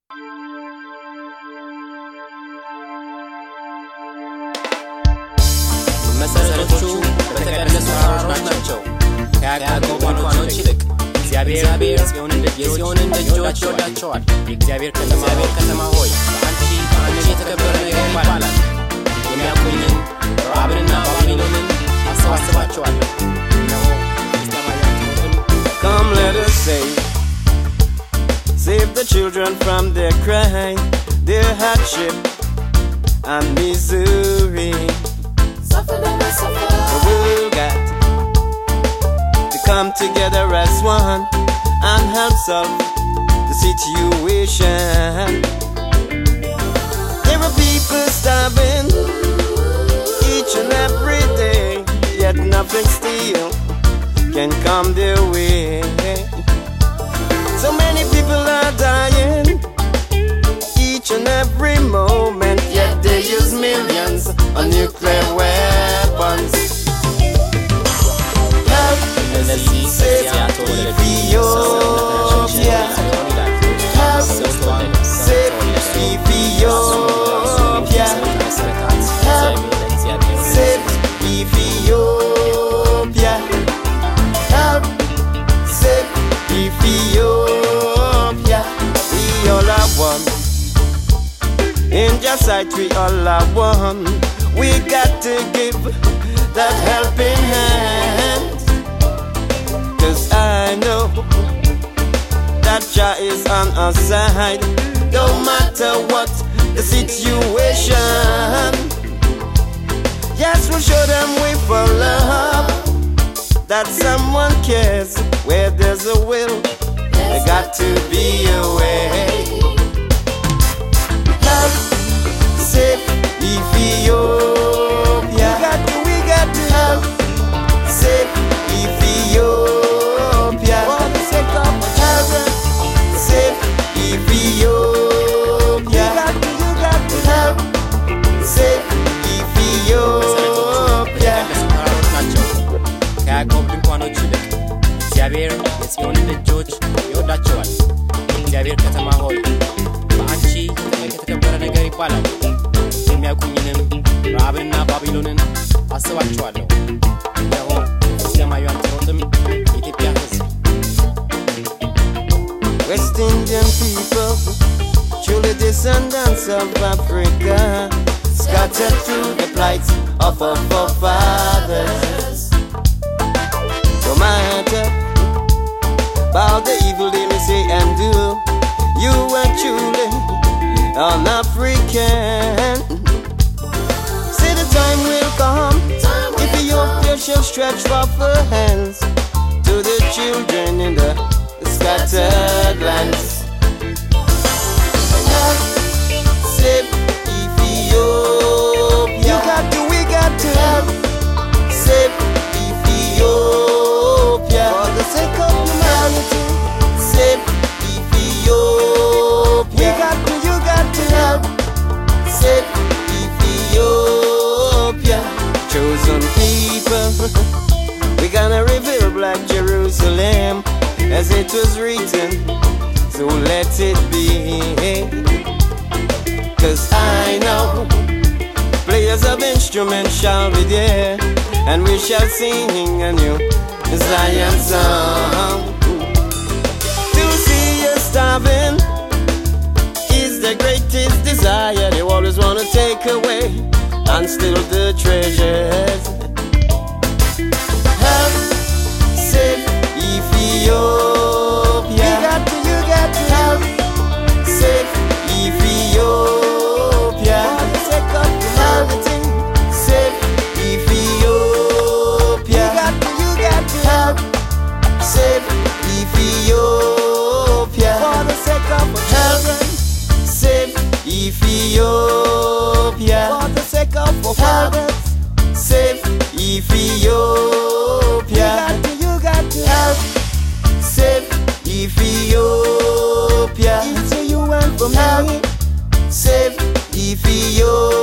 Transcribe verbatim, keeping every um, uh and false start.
መሰረቶቹ በተቀደሱ ተራሮች ናቸው። ከያዕቆብ ድንኳኖች ይልቅ እግዚአብሔር የጽዮንን ደጆች ይወዳቸዋል። የእግዚአብሔር ከተማ ሆይ በአንቺ በአንቺ የተከበረ ነገር ይባላል። የሚያውቁኝን ረዓብንና ባቢሎንን አሰባስባቸዋለሁ። እነሆ Come let us save, save the children from their crime, their hardship and misery. Suffer them and suffer. We will got to come together as one and help solve the situation. There are people starving each and every day, yet nothing still can come their way. So many people are dying each and every moment, yet they use millions on nuclear weapons. Help save Ethiopia. Help save Ethiopia. Help save Ethiopia. Help save Ethiopia. We all are one. In just sight we all are one. We got to give that helping hand. Cause I know that Jah is on our side. Don't matter what the situation. Yes, we'll show them we for love, that someone cares. Where there's a will, there got to be a way. Help save Ethiopia. We got to, we got to help save Ethiopia. For the sake of heaven, save Ethiopia. You got to, you got to help save Ethiopia. ከያዕቆብ ድንኳኖች ይልቅ እግዚአብሔር የጽዮንን ደጆች ይወዳቸዋል። የእግዚአብሔር ከተማ ሆይ በአንቺ የተከበረ ነገር ይባላል። የሚያውቁኝንም ረዓብንና ባቢሎንን አስባቸዋለሁ። እነሆ ሰማዩ አንተሮጥም የኢትዮጵያ ሕዝብ West Indian people, truly descendants of Africa, scattered through the plights of our forefathers. No matter about the evil they may say and do, you are truly an African. See the time will come, Ethiopia shall stretch forth her hands to the children in the scattered lands. Help save Ethiopia. You got to, we got to help save Ethiopia. For the sake of humanity, save Ethiopia. We got to, you got to help save Ethiopia. Chosen people, we gonna reveal Black Jerusalem as it was written, so let it be. Cause I know players of instruments shall be there, and we shall sing a new Zion song. To see you starving is the greatest desire. They always wanna take away and steal the treasures. Help save Ethiopia. You got to, you got to help save Ethiopia. For the sake of humanity, save Ethiopia. You got to, you got to help save Ethiopia. For the sake of children, save Ethiopia. For the sake of fathers, save Ethiopia. You got to, you got to help save Ethiopia. It's a you and for me, save Ethiopia.